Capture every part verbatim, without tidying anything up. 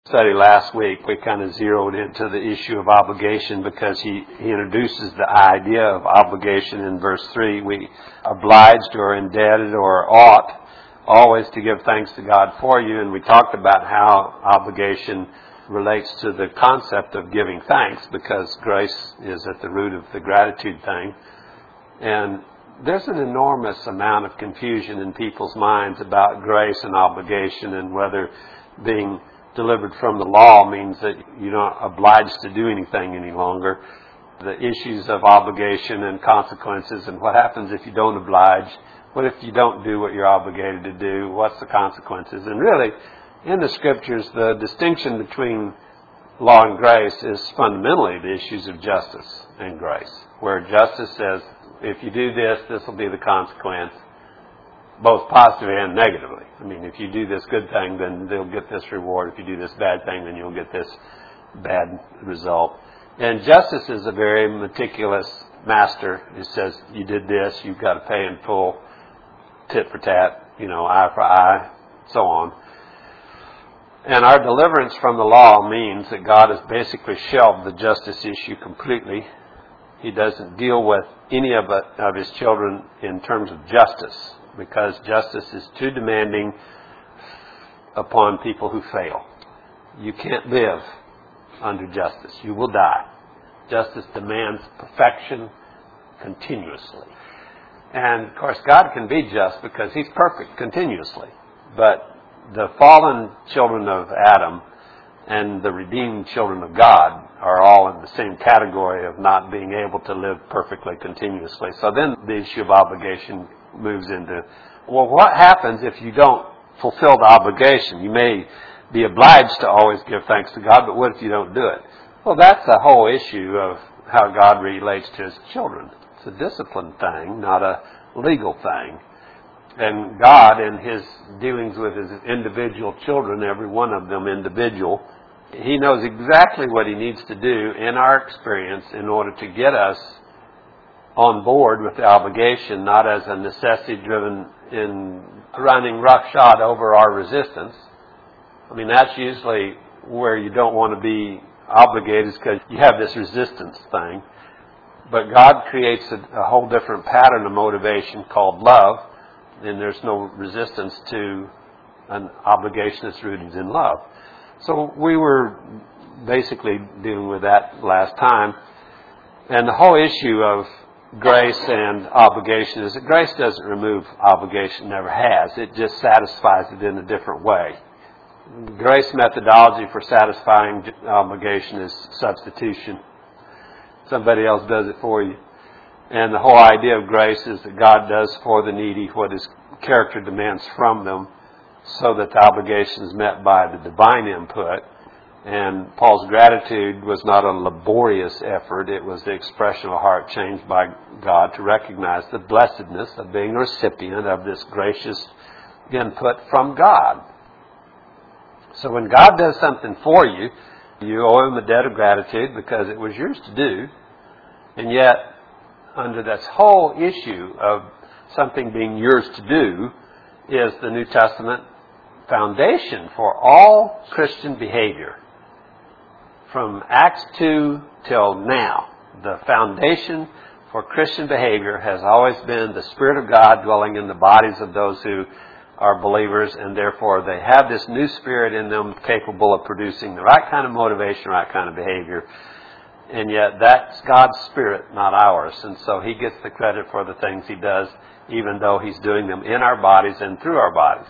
study last week, we kind of zeroed into the issue of obligation because he, he introduces the idea of obligation in verse three. We obliged or indebted or ought always to give thanks to God for you, and we talked about how obligation relates to the concept of giving thanks because grace is at the root of the gratitude thing. And there's an enormous amount of confusion in people's minds about grace and obligation and whether being delivered from the law means that you're not obliged to do anything any longer. The issues of obligation and consequences and what happens if you don't oblige. What if you don't do what you're obligated to do? What's the consequences? And really, in the Scriptures, the distinction between law and grace is fundamentally the issues of justice and grace, where justice says, if you do this, this will be the consequence, both positively and negatively. I mean, if you do this good thing, then they'll get this reward. If you do this bad thing, then you'll get this bad result. And justice is a very meticulous master. It says, you did this, you've got to pay in full, tit for tat, you know, eye for eye, so on. And our deliverance from the law means that God has basically shelved the justice issue completely. He doesn't deal with any of, it, of His children in terms of justice, because justice is too demanding upon people who fail. You can't live under justice. You will die. Justice demands perfection continuously. And, of course, God can be just because He's perfect continuously. But the fallen children of Adam and the redeemed children of God are all in the same category of not being able to live perfectly continuously. So then the issue of obligation moves into, well, what happens if you don't fulfill the obligation? You may be obliged to always give thanks to God, but what if you don't do it? Well, that's the whole issue of how God relates to His children. It's a discipline thing, not a legal thing. And God, in His dealings with His individual children, every one of them individual, He knows exactly what He needs to do in our experience in order to get us on board with the obligation, not as a necessity driven in running roughshod over our resistance. I mean, that's usually where you don't want to be obligated, because you have this resistance thing. But God creates a, a whole different pattern of motivation called love, and there's no resistance to an obligation that's rooted in love. So we were basically dealing with that last time. And the whole issue of grace and obligation is that grace doesn't remove obligation, never has. It just satisfies it in a different way. Grace methodology for satisfying obligation is substitution. Somebody else does it for you. And the whole idea of grace is that God does for the needy what His character demands from them, so that the obligation is met by the divine input. And Paul's gratitude was not a laborious effort. It was the expression of a heart changed by God to recognize the blessedness of being a recipient of this gracious input from God. So when God does something for you, you owe Him a debt of gratitude because it was yours to do. And yet, under this whole issue of something being yours to do, is the New Testament foundation for all Christian behavior. From Acts two till now, the foundation for Christian behavior has always been the Spirit of God dwelling in the bodies of those who are believers, and therefore they have this new spirit in them capable of producing the right kind of motivation, right kind of behavior. And yet that's God's Spirit, not ours. And so He gets the credit for the things He does, even though He's doing them in our bodies and through our bodies.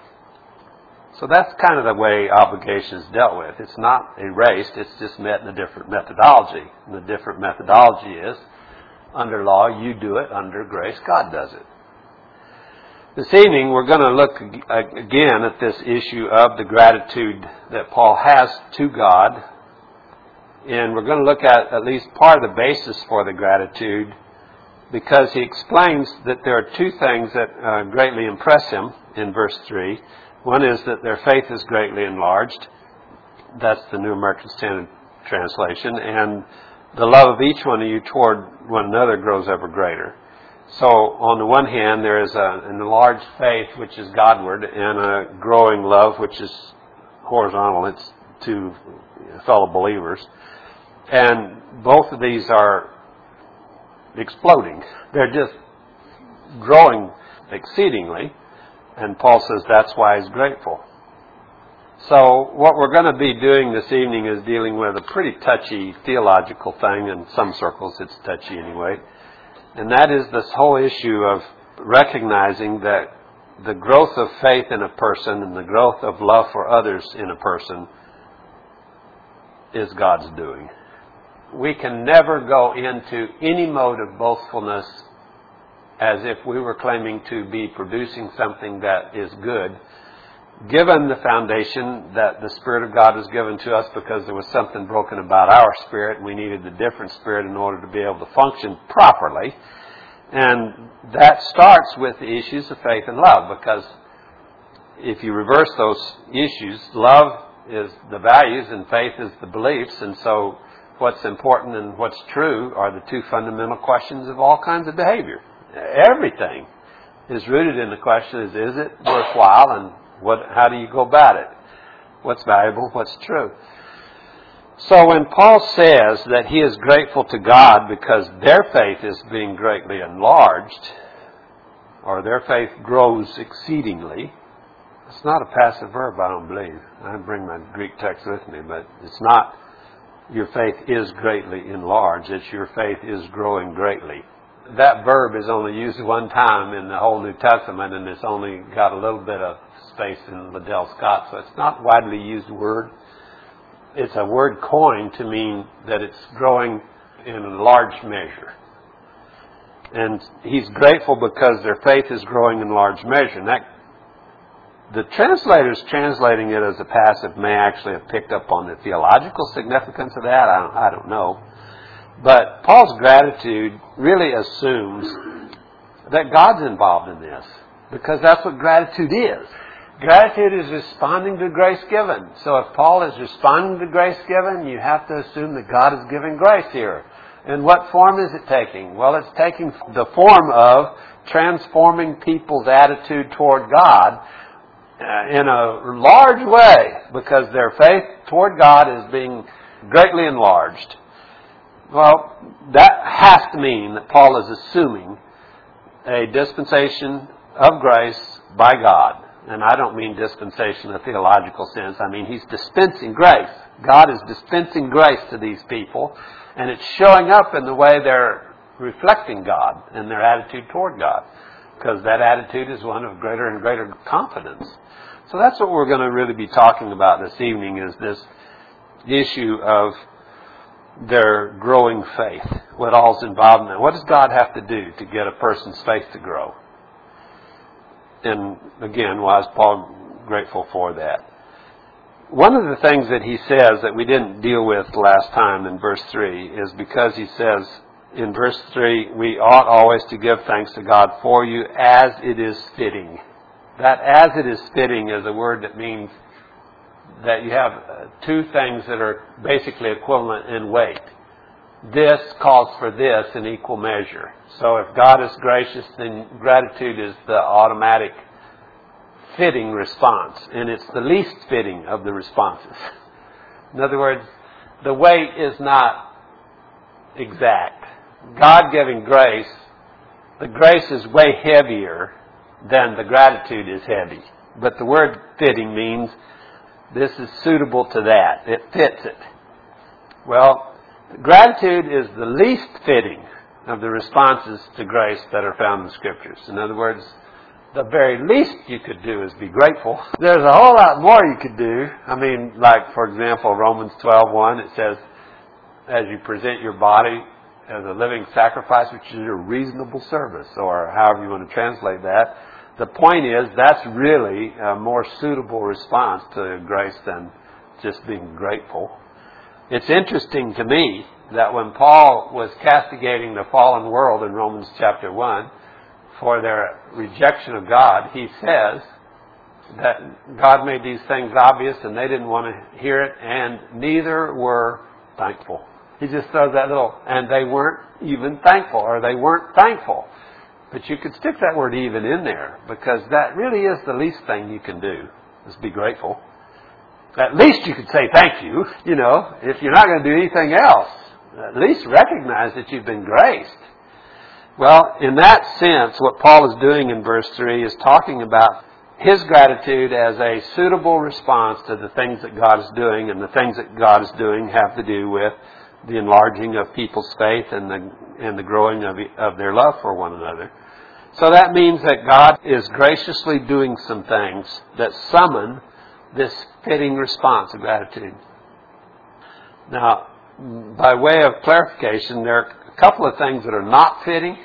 So that's kind of the way obligation is dealt with. It's not erased, it's just met in a different methodology. And the different methodology is, under law, you do it. Under grace, God does it. This evening, we're going to look again at this issue of the gratitude that Paul has to God. And we're going to look at at least part of the basis for the gratitude, because he explains that there are two things that uh, greatly impress him in verse three. One is that their faith is greatly enlarged. That's the New American Standard Translation. And the love of each one of you toward one another grows ever greater. So on the one hand, there is a, an enlarged faith, which is Godward, and a growing love, which is horizontal. It's two fellow believers. And both of these are exploding. They're just growing exceedingly. And Paul says that's why he's grateful. So what we're going to be doing this evening is dealing with a pretty touchy theological thing. In some circles it's touchy anyway. And that is this whole issue of recognizing that the growth of faith in a person and the growth of love for others in a person is God's doing. We can never go into any mode of boastfulness as if we were claiming to be producing something that is good, given the foundation that the Spirit of God was given to us because there was something broken about our spirit and we needed a different spirit in order to be able to function properly. And that starts with the issues of faith and love, because if you reverse those issues, love is the values and faith is the beliefs. And so what's important and what's true are the two fundamental questions of all kinds of behavior. Everything is rooted in the question is, is it worthwhile, and what, how do you go about it? What's valuable, what's true? So when Paul says that he is grateful to God because their faith is being greatly enlarged, or their faith grows exceedingly, it's not a passive verb, I don't believe. I didn't bring my Greek text with me, but it's not your faith is greatly enlarged. It's your faith is growing greatly. That verb is only used one time in the whole New Testament, and it's only got a little bit of space in Liddell Scott, so it's not a widely used word. It's a word coined to mean that it's growing in a large measure. And he's grateful because their faith is growing in large measure. And that, the translators translating it as a passive may actually have picked up on the theological significance of that. I don't, I don't know. But Paul's gratitude really assumes that God's involved in this, because that's what gratitude is. Gratitude is responding to grace given. So if Paul is responding to grace given, you have to assume that God is giving grace here. And what form is it taking? Well, it's taking the form of transforming people's attitude toward God uh, in a large way, because their faith toward God is being greatly enlarged. Well, that has to mean that Paul is assuming a dispensation of grace by God. And I don't mean dispensation in a theological sense. I mean he's dispensing grace. God is dispensing grace to these people, and it's showing up in the way they're reflecting God and their attitude toward God, because that attitude is one of greater and greater confidence. So that's what we're going to really be talking about this evening, is this issue of their growing faith. What all's involved in it. What does God have to do to get a person's faith to grow? And again, why is Paul grateful for that? One of the things that he says that we didn't deal with last time in verse three is because he says in verse three, we ought always to give thanks to God for you as it is fitting. That as it is fitting is a word that means that you have two things that are basically equivalent in weight. This calls for this in equal measure. So if God is gracious, then gratitude is the automatic fitting response, and it's the least fitting of the responses. In other words, the weight is not exact. God giving grace, the grace is way heavier than the gratitude is heavy. But the word fitting means this is suitable to that. It fits it. Well, gratitude is the least fitting of the responses to grace that are found in the Scriptures. In other words, the very least you could do is be grateful. There's a whole lot more you could do. I mean, like, for example, Romans twelve one, it says, as you present your body as a living sacrifice, which is a reasonable service, or however you want to translate that. The point is, that's really a more suitable response to grace than just being grateful. It's interesting to me that when Paul was castigating the fallen world in Romans chapter one for their rejection of God, he says that God made these things obvious and they didn't want to hear it, and neither were thankful. He just throws that little, and they weren't even thankful, or they weren't thankful. But you could stick that word even in there, because that really is the least thing you can do, is be grateful. At least you could say thank you, you know, if you're not going to do anything else. At least recognize that you've been graced. Well, in that sense, what Paul is doing in verse three is talking about his gratitude as a suitable response to the things that God is doing, and the things that God is doing have to do with the enlarging of people's faith and the and the growing of, of their love for one another. So that means that God is graciously doing some things that summon this fitting response of gratitude. Now, by way of clarification, there are a couple of things that are not fitting.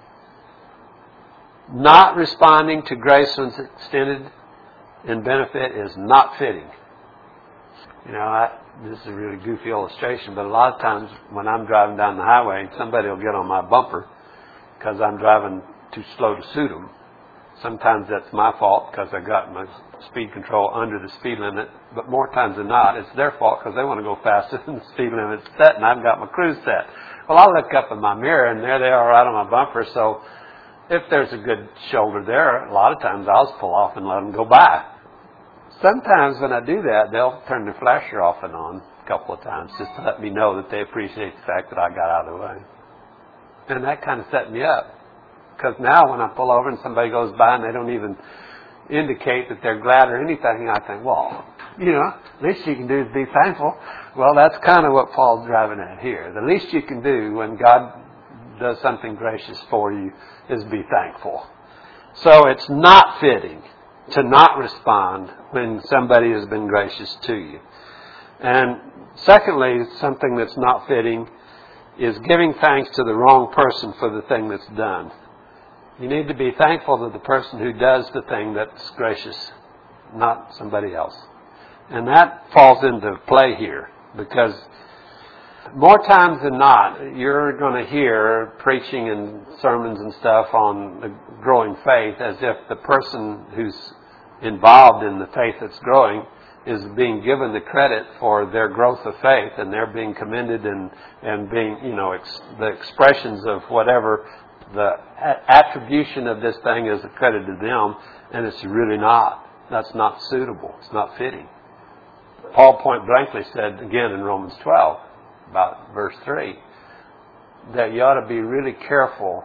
Not responding to grace when it's extended in benefit is not fitting. You know, I, this is a really goofy illustration, but a lot of times when I'm driving down the highway, somebody will get on my bumper because I'm driving too slow to suit them. Sometimes that's my fault because I got my speed control under the speed limit, but more times than not, it's their fault because they want to go faster than the speed limit set, and I've got my cruise set. Well, I'll look up in my mirror, and there they are right on my bumper, so if there's a good shoulder there, a lot of times I'll just pull off and let them go by. Sometimes when I do that, they'll turn their flasher off and on a couple of times just to let me know that they appreciate the fact that I got out of the way. And that kind of set me up. Because now when I pull over and somebody goes by and they don't even indicate that they're glad or anything, I think, well, you know, the least you can do is be thankful. Well, that's kind of what Paul's driving at here. The least you can do when God does something gracious for you is be thankful. So it's not fitting to not respond when somebody has been gracious to you. And secondly, something that's not fitting is giving thanks to the wrong person for the thing that's done. You need to be thankful to the person who does the thing that's gracious, not somebody else. And that falls into play here, because more times than not, you're going to hear preaching and sermons and stuff on the growing faith as if the person who's involved in the faith that's growing is being given the credit for their growth of faith, and they're being commended and, and being, you know, ex- the expressions of whatever the a- attribution of this thing is accredited to them, and it's really not. That's not suitable. It's not fitting. Paul point blankly said again in Romans twelve, about verse three, that you ought to be really careful,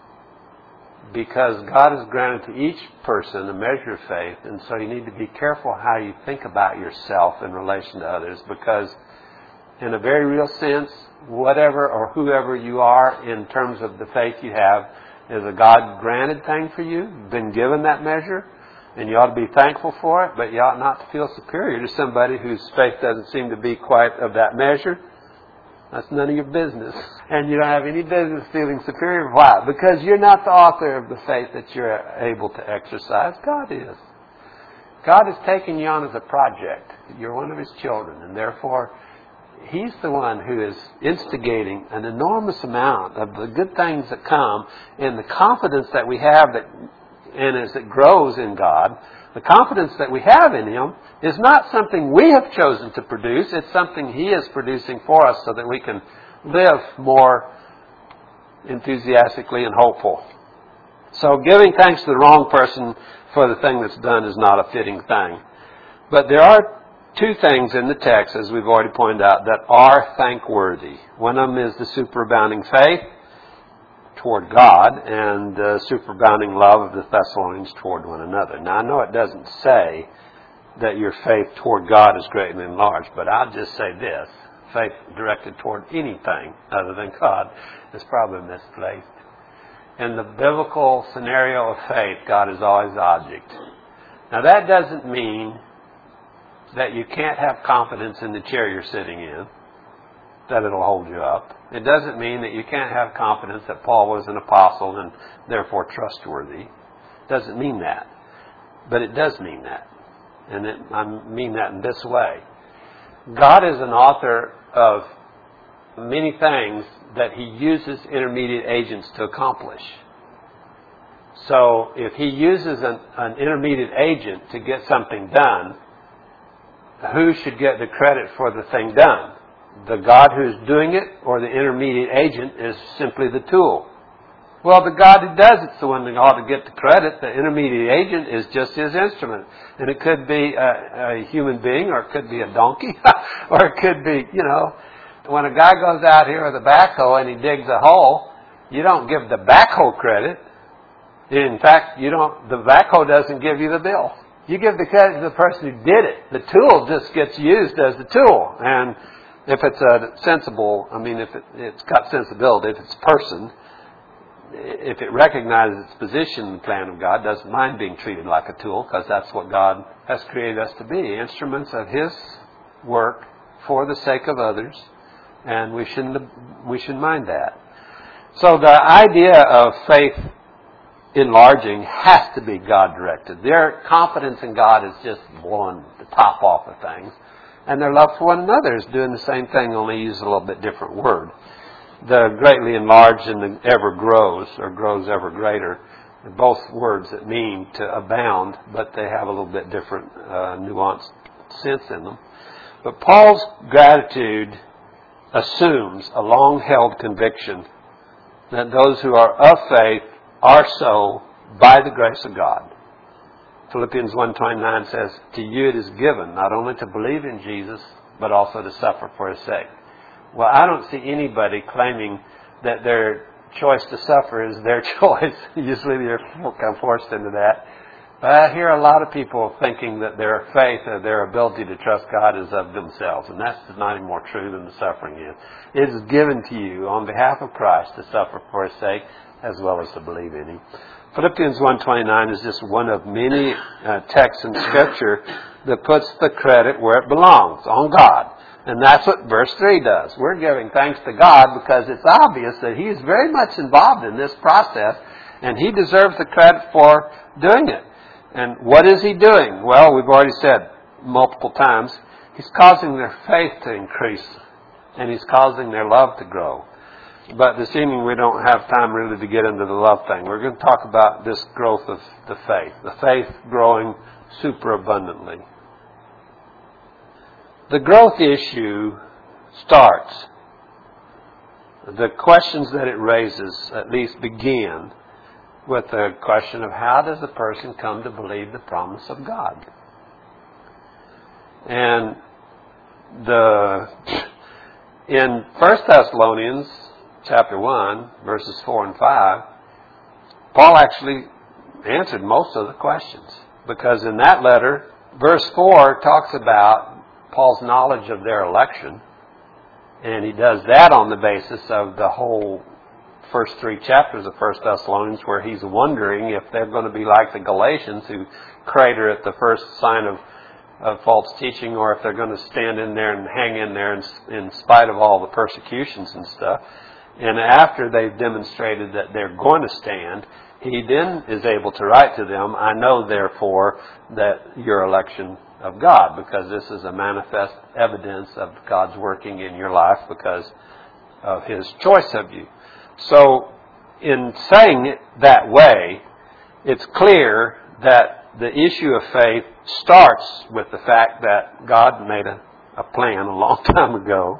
because God has granted to each person a measure of faith, and so you need to be careful how you think about yourself in relation to others, because in a very real sense, whatever or whoever you are in terms of the faith you have is a God-granted thing for you. You've been given that measure, and you ought to be thankful for it, but you ought not to feel superior to somebody whose faith doesn't seem to be quite of that measure. That's none of your business. And you don't have any business feeling superior. Why? Because you're not the author of the faith that you're able to exercise. God is. God has taken you on as a project. You're one of His children, and therefore He's the one who is instigating an enormous amount of the good things that come, and the confidence that we have that, and as it grows in God, the confidence that we have in Him is not something we have chosen to produce. It's something He is producing for us so that we can live more enthusiastically and hopeful. So giving thanks to the wrong person for the thing that's done is not a fitting thing. But there are two things in the text, as we've already pointed out, that are thankworthy. One of them is the superabounding faith toward God and uh, superabounding love of the Thessalonians toward one another. Now, I know it doesn't say that your faith toward God is greatly enlarged, but I'll just say this. Faith directed toward anything other than God is probably misplaced. In the biblical scenario of faith, God is always the object. Now, that doesn't mean that you can't have confidence in the chair you're sitting in, that it'll hold you up. It doesn't mean that you can't have confidence that Paul was an apostle and therefore trustworthy. It doesn't mean that. But it does mean that. And it, I mean that in this way. God is an author of many things that He uses intermediate agents to accomplish. So if He uses an, an intermediate agent to get something done, who should get the credit for the thing done? The God who's doing it, or the intermediate agent is simply the tool? Well, the God who does it's the one that ought to get the credit. The intermediate agent is just his instrument. And it could be a, a human being, or it could be a donkey, or it could be, you know, when a guy goes out here with a backhoe and he digs a hole, you don't give the backhoe credit. In fact, you don't. The backhoe doesn't give you the bill. You give the credit to the person who did it. The tool just gets used as the tool. And if it's a sensible, I mean, if it, it's got sensibility, if it's a person, if it recognizes its position in the plan of God, doesn't mind being treated like a tool, because that's what God has created us to be, instruments of His work for the sake of others, and we shouldn't we shouldn't mind that. So the idea of faith enlarging has to be God-directed. Their confidence in God is just blowing the top off of things, and their love for one another is doing the same thing, only use a little bit different word. The greatly enlarged and the ever grows, or grows ever greater, are both words that mean to abound, but they have a little bit different uh, nuanced sense in them. But Paul's gratitude assumes a long-held conviction that those who are of faith are so by the grace of God. Philippians one twenty-nine says, "To you it is given not only to believe in Jesus, but also to suffer for His sake." Well, I don't see anybody claiming that their choice to suffer is their choice. Usually they're kind of forced into that. But I hear a lot of people thinking that their faith or their ability to trust God is of themselves. And that's not any more true than the suffering is. It is given to you on behalf of Christ to suffer for His sake as well as to believe in Him. Philippians one twenty-nine is just one of many uh, texts in Scripture that puts the credit where it belongs, on God. And that's what verse three does. We're giving thanks to God because it's obvious that He is very much involved in this process, and He deserves the credit for doing it. And what is He doing? Well, we've already said multiple times, He's causing their faith to increase, and He's causing their love to grow. But this evening we don't have time really to get into the love thing. We're going to talk about this growth of the faith, the faith growing superabundantly. The growth issue starts. The questions that it raises at least begin with the question of how does a person come to believe the promise of God? And the in First Thessalonians chapter one, verses four and five, Paul actually answered most of the questions. Because in that letter, verse four talks about Paul's knowledge of their election, and he does that on the basis of the whole first three chapters of First Thessalonians, where he's wondering if they're going to be like the Galatians who crater at the first sign of, of false teaching, or if they're going to stand in there and hang in there in, in spite of all the persecutions and stuff. And after they've demonstrated that they're going to stand, he then is able to write to them, "I know therefore that your election of God," because this is a manifest evidence of God's working in your life because of His choice of you. So in saying it that way, it's clear that the issue of faith starts with the fact that God made a, a plan a long time ago,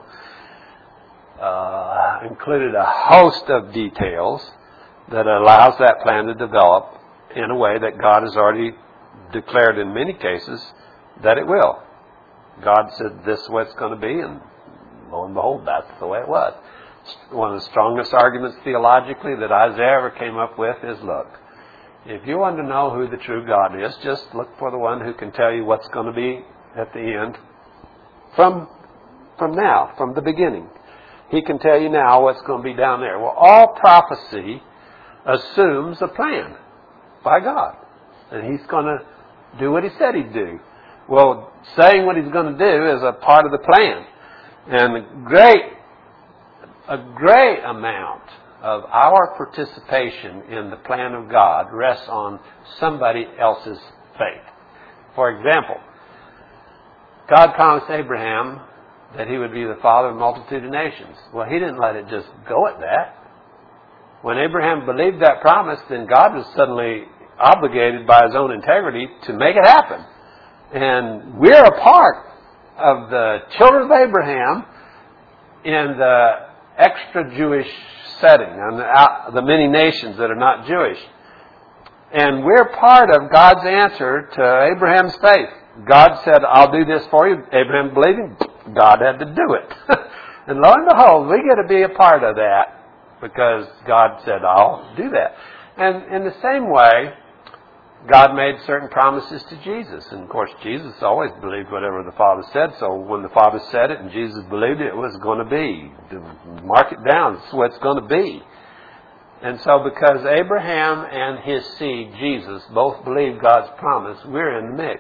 uh, included a host of details that allows that plan to develop in a way that God has already declared in many cases that it will. God said this is what it's going to be, and lo and behold, that's the way it was. One of the strongest arguments theologically that Isaiah ever came up with is, look, if you want to know who the true God is, just look for the one who can tell you what's going to be at the end from, from now, from the beginning. He can tell you now what's going to be down there. Well, all prophecy assumes a plan by God, and He's going to do what He said He'd do. Well, saying what He's going to do is a part of the plan. And a great, a great amount of our participation in the plan of God rests on somebody else's faith. For example, God promised Abraham that he would be the father of a multitude of nations. Well, He didn't let it just go at that. When Abraham believed that promise, then God was suddenly obligated by His own integrity to make it happen. And we're a part of the children of Abraham in the extra-Jewish setting, on the, out, the many nations that are not Jewish. And we're part of God's answer to Abraham's faith. God said, I'll do this for you. Abraham believed him. God had to do it. And lo and behold, we get to be a part of that because God said, I'll do that. And in the same way, God made certain promises to Jesus. And of course, Jesus always believed whatever the Father said. So when the Father said it and Jesus believed it, it was going to be. Mark it down. It's what it's going to be. And so because Abraham and his seed, Jesus, both believed God's promise, we're in the mix.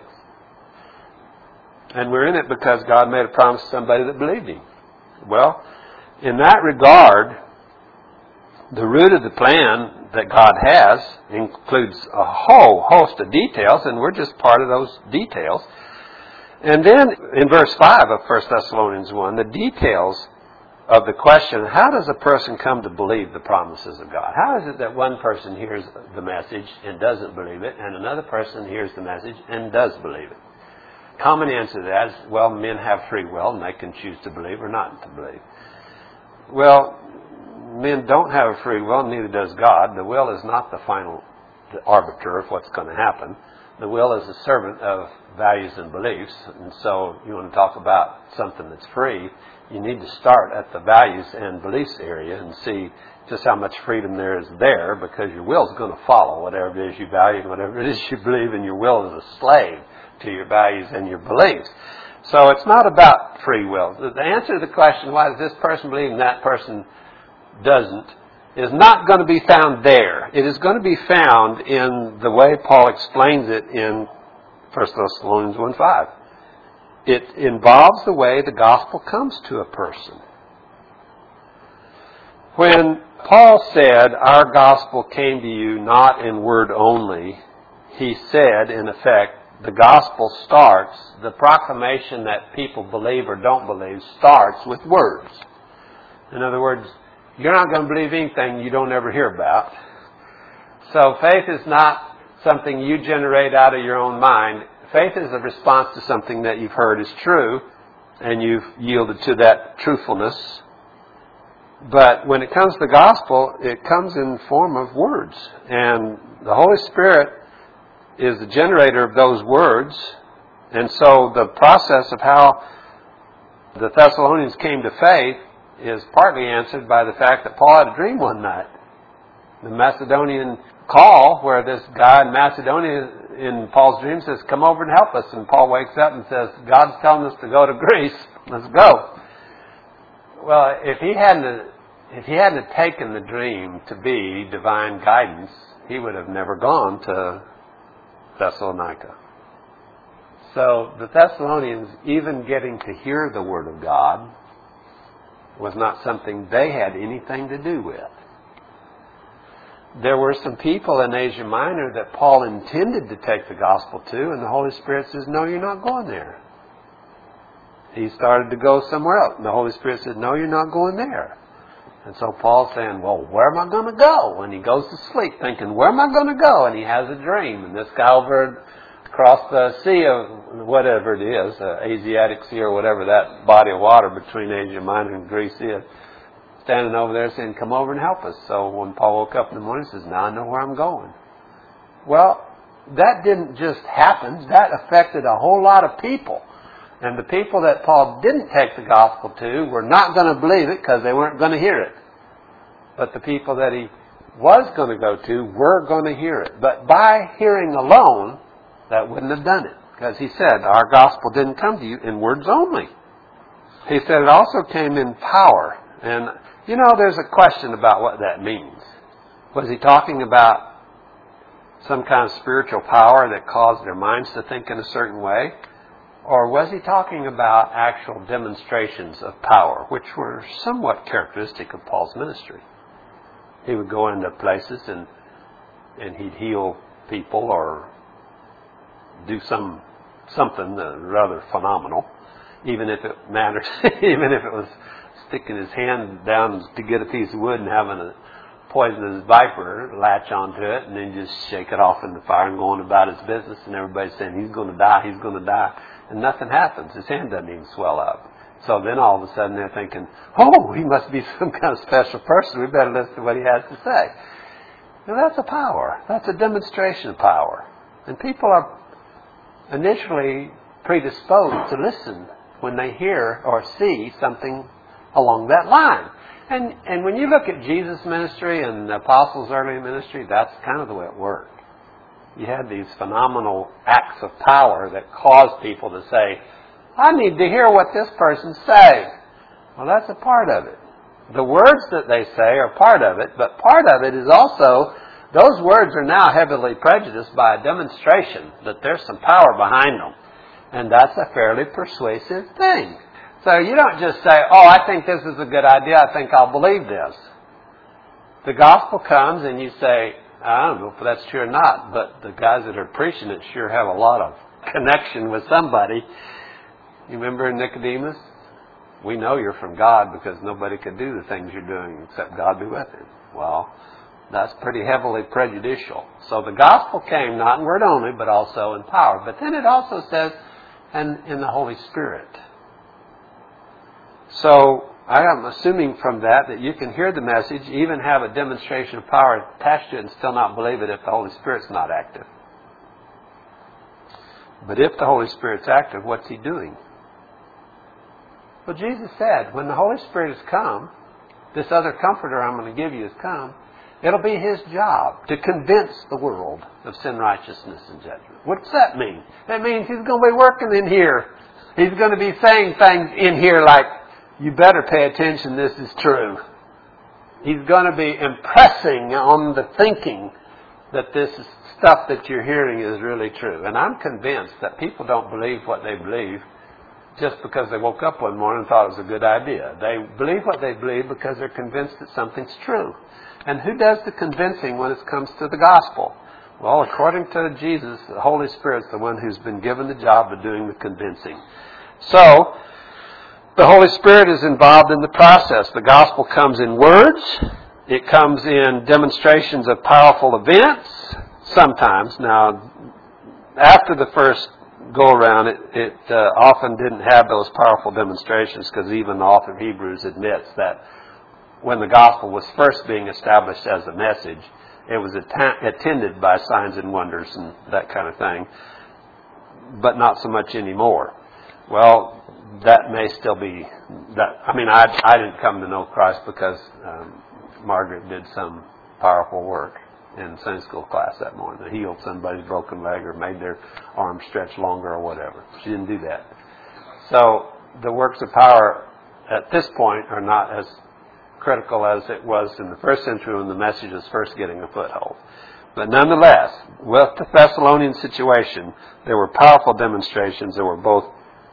And we're in it because God made a promise to somebody that believed him. Well, in that regard, the root of the plan that God has includes a whole host of details, and we're just part of those details. And then in verse five of First Thessalonians one, the details of the question, how does a person come to believe the promises of God? How is it that one person hears the message and doesn't believe it, and another person hears the message and does believe it? Common answer to that is, well, men have free will and they can choose to believe or not to believe. Well, men don't have a free will, neither does God. The will is not the final arbiter of what's going to happen. The will is a servant of values and beliefs. And so you want to talk about something that's free, you need to start at the values and beliefs area and see just how much freedom there is there, because your will is going to follow whatever it is you value and whatever it is you believe, and your will is a slave to your values and your beliefs. So it's not about free will. The answer to the question, why does this person believe and that person doesn't, is not going to be found there. It is going to be found in the way Paul explains it in First Thessalonians one five. It involves the way the gospel comes to a person. When Paul said, our gospel came to you not in word only, he said, in effect, the gospel starts, the proclamation that people believe or don't believe starts with words. In other words, you're not going to believe anything you don't ever hear about. So faith is not something you generate out of your own mind. Faith is a response to something that you've heard is true, and you've yielded to that truthfulness. But when it comes to the gospel, it comes in the form of words. And the Holy Spirit is the generator of those words. And so the process of how the Thessalonians came to faith is partly answered by the fact that Paul had a dream one night. The Macedonian call, where this guy in Macedonia in Paul's dream says, come over and help us. And Paul wakes up and says, God's telling us to go to Greece. Let's go. Well, if he hadn't if he hadn't taken the dream to be divine guidance, he would have never gone to Thessalonica. So the Thessalonians, even getting to hear the Word of God, was not something they had anything to do with. There were some people in Asia Minor that Paul intended to take the gospel to, and the Holy Spirit says, no, you're not going there. He started to go somewhere else, and the Holy Spirit said, no, you're not going there. And so Paul's saying, well, where am I going to go? And he goes to sleep thinking, where am I going to go? And he has a dream, and this guy over across the sea of whatever it is, uh, Asiatic Sea or whatever that body of water between Asia Minor and Greece is, standing over there saying, come over and help us. So when Paul woke up in the morning, he says, now I know where I'm going. Well, that didn't just happen. That affected a whole lot of people. And the people that Paul didn't take the gospel to were not going to believe it because they weren't going to hear it. But the people that he was going to go to were going to hear it. But by hearing alone, that wouldn't have done it. Because he said, our gospel didn't come to you in words only. He said it also came in power. And, you know, there's a question about what that means. Was he talking about some kind of spiritual power that caused their minds to think in a certain way? Or was he talking about actual demonstrations of power, which were somewhat characteristic of Paul's ministry? He would go into places and and he'd heal people or do some something rather phenomenal, even if it mattered, even if it was sticking his hand down to get a piece of wood and having a poisonous viper latch onto it and then just shake it off in the fire and going about his business, and everybody's saying he's going to die, he's going to die. And nothing happens. His hand doesn't even swell up. So then all of a sudden they're thinking, oh, he must be some kind of special person. We better listen to what he has to say. Now that's a power. That's a demonstration of power. And people are initially predisposed to listen when they hear or see something along that line. And and when you look at Jesus' ministry and the apostles' early ministry, that's kind of the way it worked. You had these phenomenal acts of power that caused people to say, I need to hear what this person's saying. Well, that's a part of it. The words that they say are part of it, but part of it is also, those words are now heavily prejudiced by a demonstration that there's some power behind them. And that's a fairly persuasive thing. So you don't just say, oh, I think this is a good idea, I think I'll believe this. The gospel comes and you say, I don't know if that's true or not, but the guys that are preaching it sure have a lot of connection with somebody. You remember Nicodemus? We know you're from God because nobody could do the things you're doing except God be with him. Well, that's pretty heavily prejudicial. So the gospel came not in word only, but also in power. But then it also says, and in the Holy Spirit. So I am assuming from that that you can hear the message, even have a demonstration of power attached to it, and still not believe it if the Holy Spirit's not active. But if the Holy Spirit's active, what's he doing? Well, Jesus said, when the Holy Spirit has come, this other comforter I'm going to give you has come, it'll be his job to convince the world of sin, righteousness, and judgment. What's that mean? That means he's going to be working in here. He's going to be saying things in here like, you better pay attention, this is true. He's going to be impressing on the thinking that this stuff that you're hearing is really true. And I'm convinced that people don't believe what they believe just because they woke up one morning and thought it was a good idea. They believe what they believe because they're convinced that something's true. And who does the convincing when it comes to the gospel? Well, according to Jesus, the Holy Spirit's the one who's been given the job of doing the convincing. So, the Holy Spirit is involved in the process. The gospel comes in words. It comes in demonstrations of powerful events, sometimes. Now, after the first go-around, it, it uh, often didn't have those powerful demonstrations because even the author of Hebrews admits that when the gospel was first being established as a message, it was att- attended by signs and wonders and that kind of thing, but not so much anymore. Well, that may still be that. I mean, I I didn't come to know Christ because um, Margaret did some powerful work in Sunday school class that morning. They healed somebody's broken leg or made their arm stretch longer or whatever. She didn't do that. So the works of power at this point are not as critical as it was in the first century when the message was first getting a foothold. But nonetheless, with the Thessalonian situation, there were powerful demonstrations. There were both,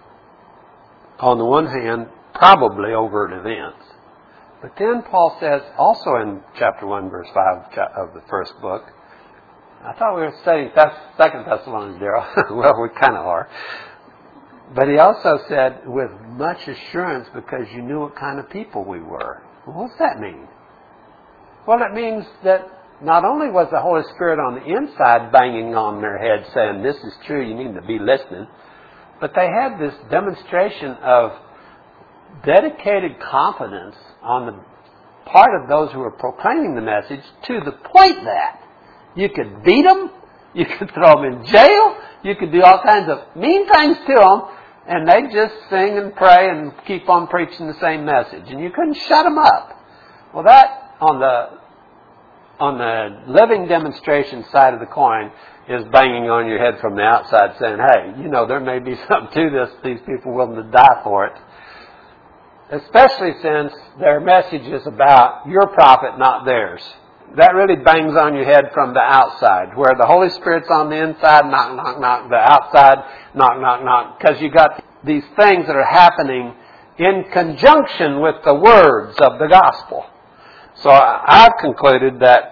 on the one hand, probably overt events. But then Paul says, also in chapter one, verse five of the first book, I thought we were studying Second Thessalonians, Darrell. Well, we kind of are. But he also said, with much assurance, because you knew what kind of people we were. Well, what's that mean? Well, it means that not only was the Holy Spirit on the inside banging on their head saying, this is true, you need to be listening, but they had this demonstration of dedicated confidence on the part of those who were proclaiming the message to the point that you could beat them, you could throw them in jail, you could do all kinds of mean things to them, and they'd just sing and pray and keep on preaching the same message. And you couldn't shut them up. Well, that, on the on the living demonstration side of the coin, is banging on your head from the outside saying, hey, you know, there may be something to this, these people willing to die for it. Especially since their message is about your profit, not theirs. That really bangs on your head from the outside, where the Holy Spirit's on the inside, knock, knock, knock, the outside, knock, knock, knock, because you got these things that are happening in conjunction with the words of the gospel. So I've concluded that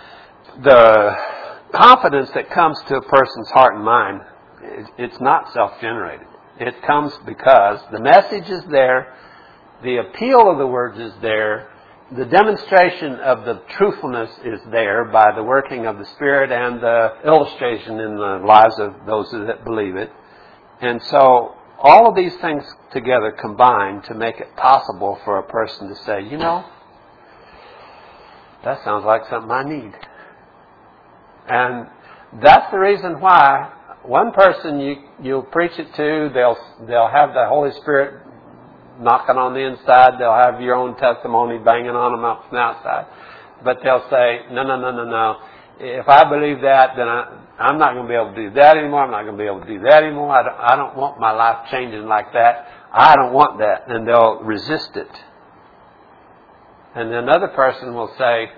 the confidence that comes to a person's heart and mind, it's not self-generated. It comes because the message is there, the appeal of the words is there, the demonstration of the truthfulness is there by the working of the Spirit and the illustration in the lives of those that believe it. And so all of these things together combine to make it possible for a person to say, you know, that sounds like something I need. And that's the reason why one person you, you'll preach it to, they'll, they'll have the Holy Spirit knocking on the inside, they'll have your own testimony banging on them out from the outside. But they'll say, no, no, no, no, no. If I believe that, then I, I'm not going to be able to do that anymore. I'm not going to be able to do that anymore. I don't, I don't want my life changing like that. I don't want that. And they'll resist it. And another person will say,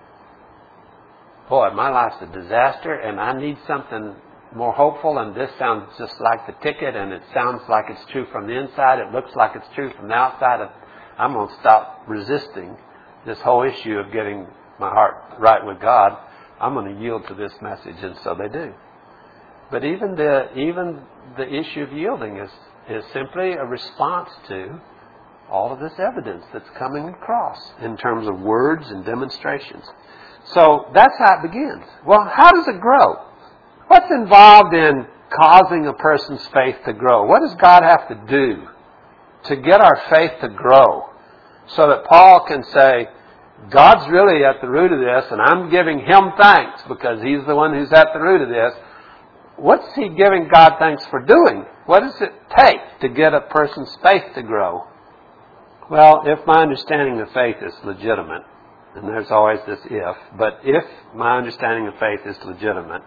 boy, my life's a disaster and I need something more hopeful, and this sounds just like the ticket, and it sounds like it's true from the inside. It looks like it's true from the outside. I'm going to stop resisting this whole issue of getting my heart right with God. I'm going to yield to this message, and so they do. But even the even the issue of yielding is is simply a response to all of this evidence that's coming across in terms of words and demonstrations. So that's how it begins. Well, how does it grow? What's involved in causing a person's faith to grow? What does God have to do to get our faith to grow so that Paul can say, God's really at the root of this, and I'm giving Him thanks because He's the one who's at the root of this. What's He giving God thanks for doing? What does it take to get a person's faith to grow? Well, if my understanding of faith is legitimate, and there's always this if, but if my understanding of faith is legitimate,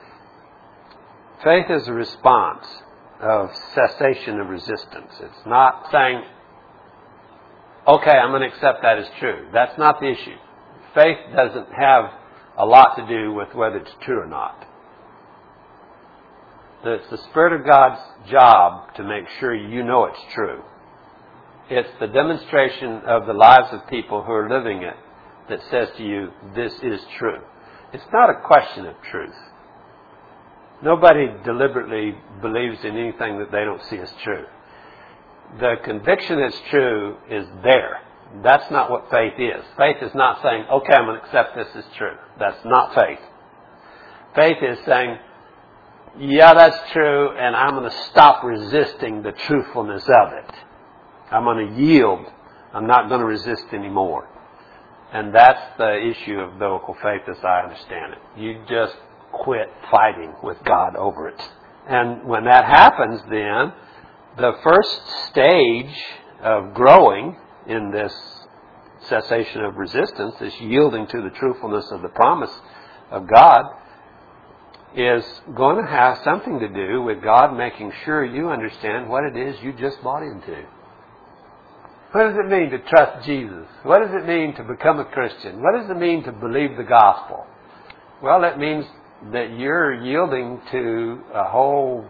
faith is a response of cessation of resistance. It's not saying, okay, I'm going to accept that as true. That's not the issue. Faith doesn't have a lot to do with whether it's true or not. It's the Spirit of God's job to make sure you know it's true. It's the demonstration of the lives of people who are living it that says to you, this is true. It's not a question of truth. Nobody deliberately believes in anything that they don't see as true. The conviction it's true is there. That's not what faith is. Faith is not saying, okay, I'm going to accept this as true. That's not faith. Faith is saying, yeah, that's true, and I'm going to stop resisting the truthfulness of it. I'm going to yield. I'm not going to resist anymore. And that's the issue of biblical faith as I understand it. You just quit fighting with God over it. And when that happens, then, the first stage of growing in this cessation of resistance, this yielding to the truthfulness of the promise of God, is going to have something to do with God making sure you understand what it is you just bought into. What does it mean to trust Jesus? What does it mean to become a Christian? What does it mean to believe the gospel? Well, it means that you're yielding to a whole,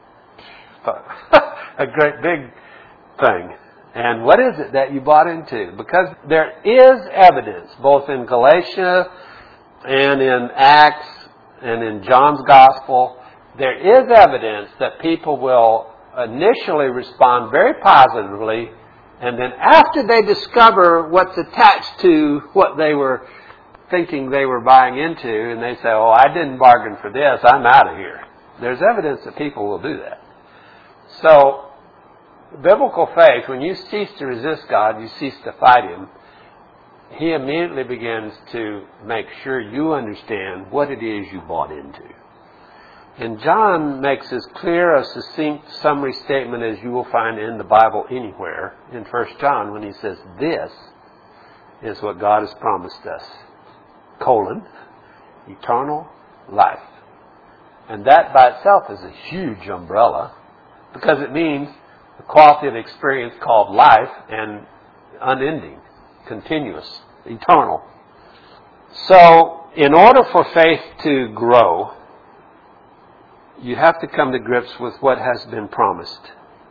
a great big thing. And what is it that you bought into? Because there is evidence, both in Galatia and in Acts and in John's Gospel, there is evidence that people will initially respond very positively, and then after they discover what's attached to what they were thinking they were buying into, and they say, oh, I didn't bargain for this, I'm out of here. There's evidence that people will do that. So, biblical faith, when you cease to resist God, you cease to fight Him, He immediately begins to make sure you understand what it is you bought into. And John makes as clear a succinct summary statement as you will find in the Bible anywhere in First John when he says, this is what God has promised us, colon, eternal life. And that by itself is a huge umbrella because it means the quality of experience called life and unending, continuous, eternal. So, in order for faith to grow, you have to come to grips with what has been promised.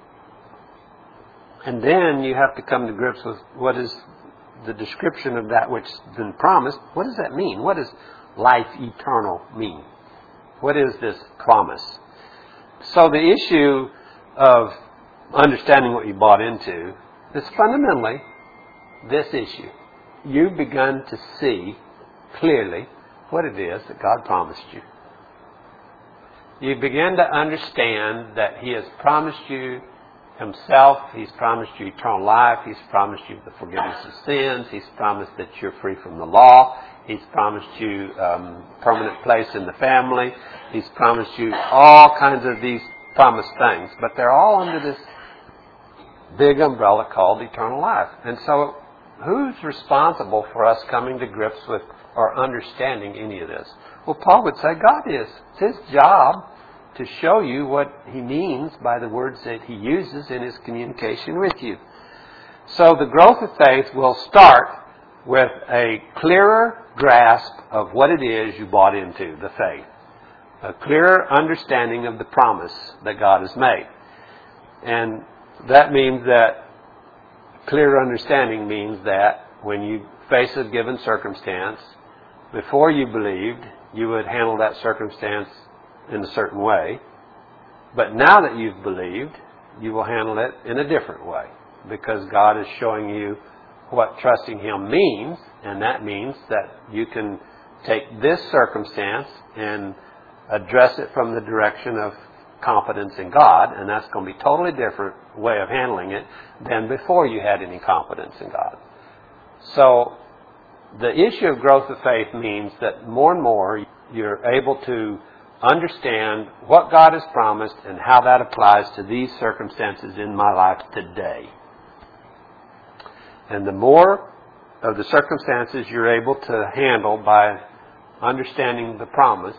And then you have to come to grips with what is the description of that which has been promised. What does that mean? What does life eternal mean? What is this promise? So the issue of understanding what you bought into is fundamentally this issue. You've begun to see clearly what it is that God promised you. You begin to understand that He has promised you Himself. He's promised you eternal life. He's promised you the forgiveness of sins. He's promised that you're free from the law. He's promised you um, permanent place in the family. He's promised you all kinds of these promised things. But they're all under this big umbrella called eternal life. And so who's responsible for us coming to grips with or understanding any of this? Well, Paul would say God is. It's His job to show you what He means by the words that He uses in His communication with you. So the growth of faith will start with a clearer grasp of what it is you bought into, the faith. A clearer understanding of the promise that God has made. And that means that clear understanding means that when you face a given circumstance, before you believed, you would handle that circumstance in a certain way. But now that you've believed, you will handle it in a different way. Because God is showing you what trusting Him means. And that means that you can take this circumstance and address it from the direction of confidence in God. And that's going to be a totally different way of handling it than before you had any confidence in God. So the issue of growth of faith means that more and more you're able to understand what God has promised and how that applies to these circumstances in my life today. And the more of the circumstances you're able to handle by understanding the promise,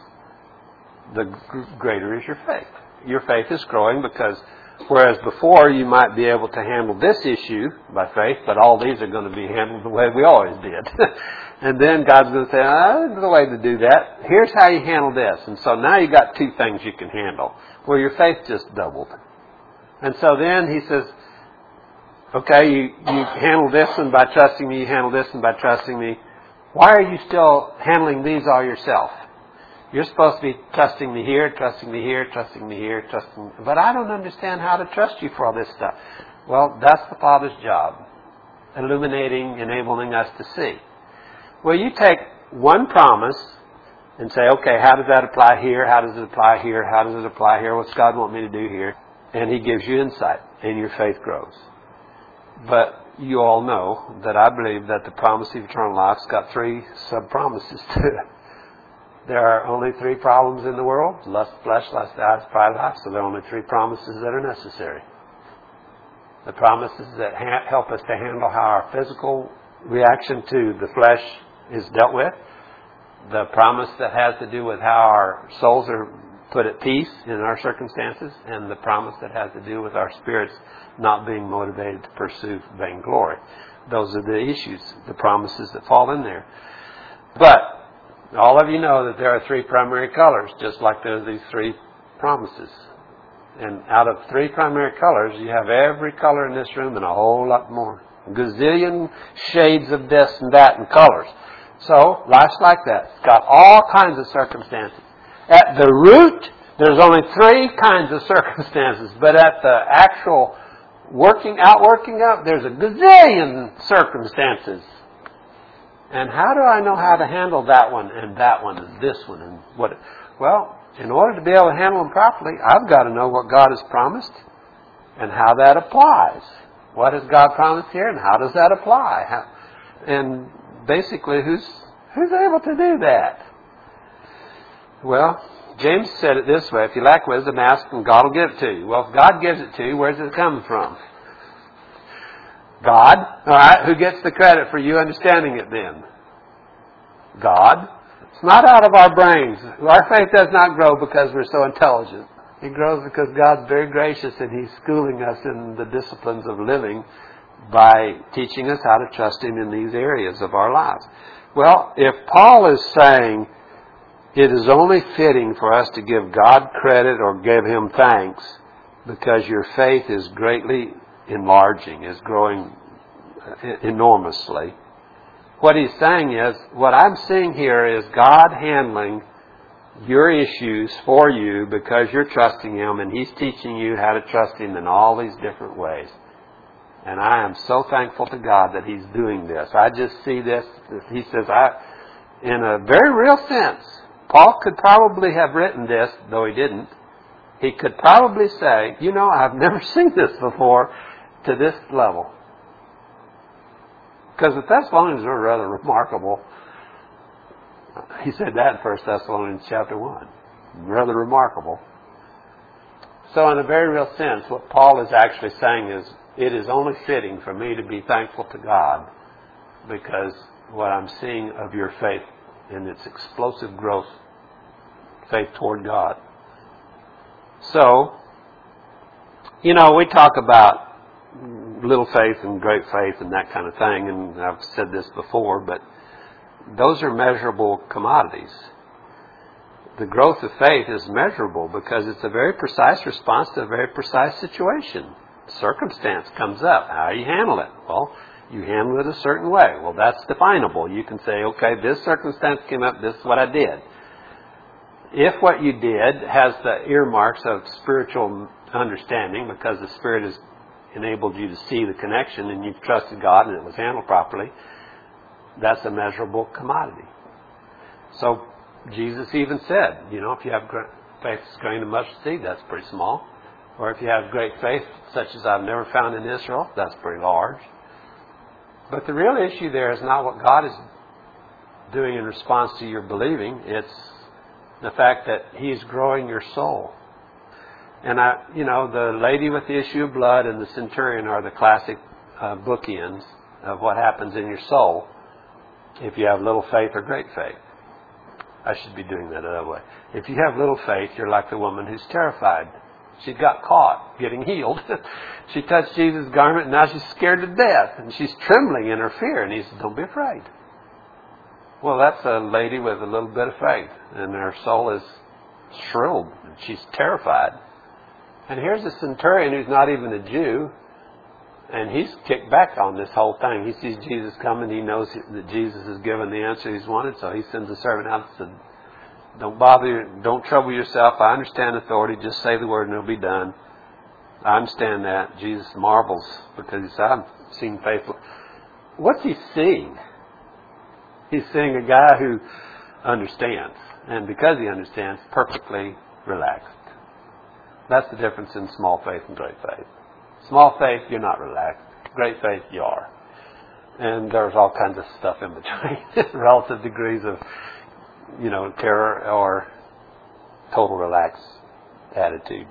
the greater is your faith. Your faith is growing because whereas before you might be able to handle this issue by faith, but all these are going to be handled the way we always did. And then God's going to say, oh, there's a way to do that. Here's how you handle this. And so now you got two things you can handle. Well, your faith just doubled. And so then He says, okay, you, you handle this one by trusting me, you handle this one by trusting me. Why are you still handling these all yourself? You're supposed to be trusting me here, trusting me here, trusting me here, trusting me. But I don't understand how to trust you for all this stuff. Well, that's the Father's job. Illuminating, enabling us to see. Well, you take one promise and say, okay, how does that apply here? How does it apply here? How does it apply here? What's God want me to do here? And He gives you insight and your faith grows. But you all know that I believe that the promise of eternal life's got three sub-promises to it. There are only three problems in the world: lust of flesh, lust of eyes, pride of life. So there are only three promises that are necessary. The promises that ha- help us to handle how our physical reaction to the flesh is dealt with. The promise that has to do with how our souls are put at peace in our circumstances. And the promise that has to do with our spirits not being motivated to pursue vainglory. Those are the issues, the promises that fall in there. But all of you know that there are three primary colors, just like there's these three promises. And out of three primary colors, you have every color in this room and a whole lot more. A gazillion shades of this and that and colors. So, life's like that. It's got all kinds of circumstances. At the root, there's only three kinds of circumstances. But at the actual working, outworking of, there's a gazillion circumstances. And how do I know how to handle that one and that one and this one and what? Well, in order to be able to handle them properly, I've got to know what God has promised and how that applies. What has God promised here and how does that apply? How, and basically, who's who's able to do that? Well, James said it this way: if you lack wisdom, ask and God will give it to you. Well, if God gives it to you, where's it coming from? God. All right, who gets the credit for you understanding it then? God. It's not out of our brains. Our faith does not grow because we're so intelligent. It grows because God's very gracious and He's schooling us in the disciplines of living by teaching us how to trust Him in these areas of our lives. Well, if Paul is saying it is only fitting for us to give God credit or give Him thanks because your faith is greatly enlarging, is growing enormously. What he's saying is, what I'm seeing here is God handling your issues for you because you're trusting Him and He's teaching you how to trust Him in all these different ways. And I am so thankful to God that He's doing this. I just see this, he says, I, in a very real sense, Paul could probably have written this, though he didn't, he could probably say, you know, I've never seen this before to this level. Because the Thessalonians were rather remarkable. He said that in First Thessalonians chapter one. Rather remarkable. So in a very real sense, what Paul is actually saying is, it is only fitting for me to be thankful to God because what I'm seeing of your faith in its explosive growth, faith toward God. So, you know, we talk about little faith and great faith and that kind of thing, and I've said this before, but those are measurable commodities. The growth of faith is measurable because it's a very precise response to a very precise situation. Circumstance comes up. How do you handle it? Well, you handle it a certain way. Well, that's definable. You can say, okay, this circumstance came up, this is what I did. If what you did has the earmarks of spiritual understanding because the Spirit has enabled you to see the connection and you've trusted God and it was handled properly, that's a measurable commodity. So Jesus even said, you know, if you have faith as grain of mustard seed, that's pretty small. Or if you have great faith, such as I've never found in Israel, that's pretty large. But the real issue there is not what God is doing in response to your believing. It's the fact that He's growing your soul. And, I, you know, the lady with the issue of blood and the centurion are the classic uh, bookends of what happens in your soul if you have little faith or great faith. I should be doing that another way. If you have little faith, you're like the woman who's terrified. She got caught getting healed. She touched Jesus' garment and now she's scared to death. And she's trembling in her fear. And he says, don't be afraid. Well, that's a lady with a little bit of faith. And her soul is shrilled. And she's terrified. And here's a centurion who's not even a Jew. And he's kicked back on this whole thing. He sees Jesus coming. He knows that Jesus has given the answer he's wanted. So he sends a servant out and said, don't bother, don't trouble yourself. I understand authority. Just say the word and it'll be done. I understand that. Jesus marvels because he said, I've seen faithful. What's he seeing? He's seeing a guy who understands. And because he understands, perfectly relaxed. That's the difference in small faith and great faith. Small faith, you're not relaxed. Great faith, you are. And there's all kinds of stuff in between. Relative degrees of, you know, terror or total relaxed attitude.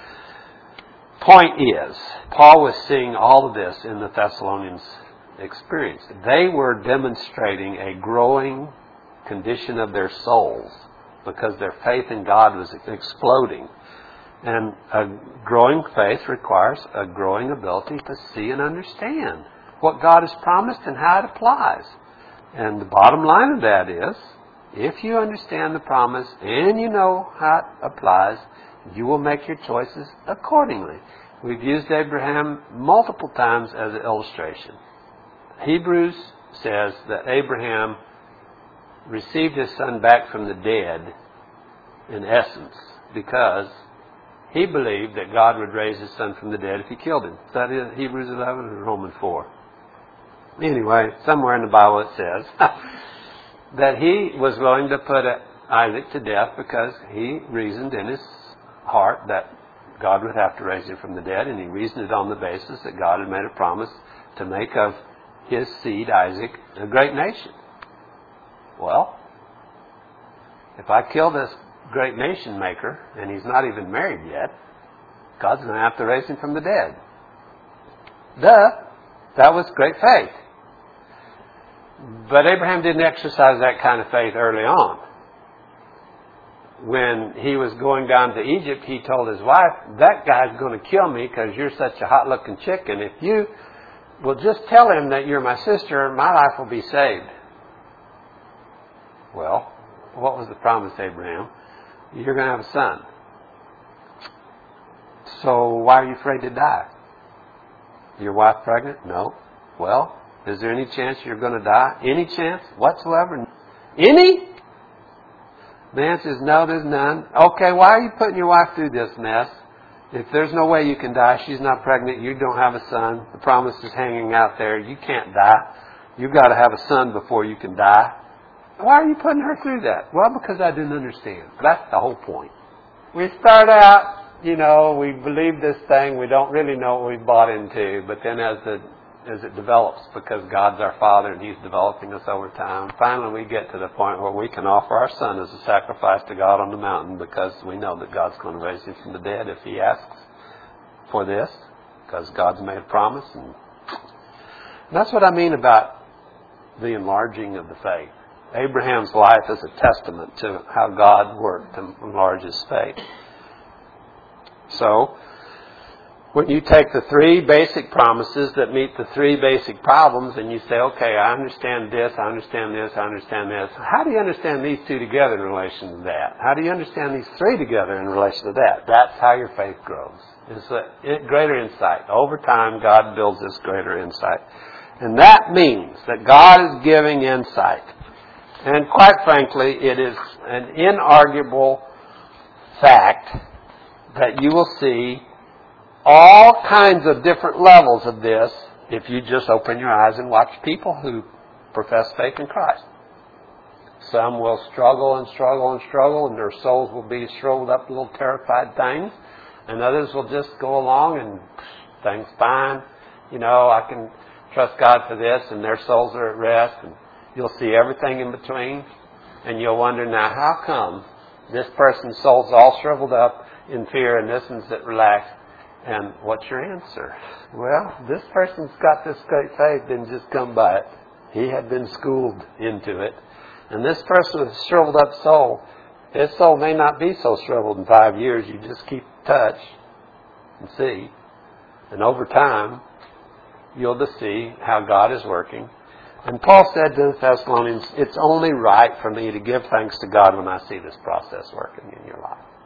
Point is, Paul was seeing all of this in the Thessalonians' experience. They were demonstrating a growing condition of their souls because their faith in God was exploding. And a growing faith requires a growing ability to see and understand what God has promised and how it applies. And the bottom line of that is, if you understand the promise and you know how it applies, you will make your choices accordingly. We've used Abraham multiple times as an illustration. Hebrews says that Abraham received his son back from the dead, in essence, because he believed that God would raise his son from the dead if he killed him. Is that in Hebrews eleven or Romans four? Anyway, somewhere in the Bible it says that he was willing to put Isaac to death because he reasoned in his heart that God would have to raise him from the dead, and he reasoned it on the basis that God had made a promise to make of his seed, Isaac, a great nation. Well, if I kill this great nation maker, and he's not even married yet, God's going to have to raise him from the dead. Duh. That was great faith. But Abraham didn't exercise that kind of faith early on. When he was going down to Egypt, he told his wife, that guy's going to kill me because you're such a hot-looking chick, and if you will just tell him that you're my sister, my life will be saved. Well, what was the promise, Abraham? You're going to have a son. So why are you afraid to die? Your wife pregnant? No. Well, is there any chance you're going to die? Any chance whatsoever? Any? The answer is no, there's none. Okay, why are you putting your wife through this mess? If there's no way you can die, she's not pregnant, you don't have a son, the promise is hanging out there, you can't die. You've got to have a son before you can die. Why are you putting her through that? Well, because I didn't understand. That's the whole point. We start out you know, we believe this thing, we don't really know what we've bought into, but then as the as it develops, because God's our Father and He's developing us over time, finally we get to the point where we can offer our Son as a sacrifice to God on the mountain, because we know that God's going to raise Him from the dead if He asks for this, because God's made a promise. And that's what I mean about the enlarging of the faith. Abraham's life is a testament to how God worked to enlarge his faith. So, when you take the three basic promises that meet the three basic problems and you say, okay, I understand this, I understand this, I understand this. How do you understand these two together in relation to that? How do you understand these three together in relation to that? That's how your faith grows. It's a greater insight. Over time, God builds this greater insight. And that means that God is giving insight. And quite frankly, it is an inarguable fact that you will see all kinds of different levels of this if you just open your eyes and watch people who profess faith in Christ. Some will struggle and struggle and struggle, and their souls will be shriveled up little terrified things. And others will just go along and things fine. You know, I can trust God for this, and their souls are at rest. And you'll see everything in between. And you'll wonder, now, how come this person's soul's all shriveled up in fear and this one's at relaxed? And what's your answer? Well, this person's got this great faith, didn't just come by it. He had been schooled into it. And this person with a shriveled up soul, his soul may not be so shriveled in five years. You just keep touch and see. And over time, you'll just see how God is working. And Paul said to the Thessalonians, it's only right for me to give thanks to God when I see this process working in your life.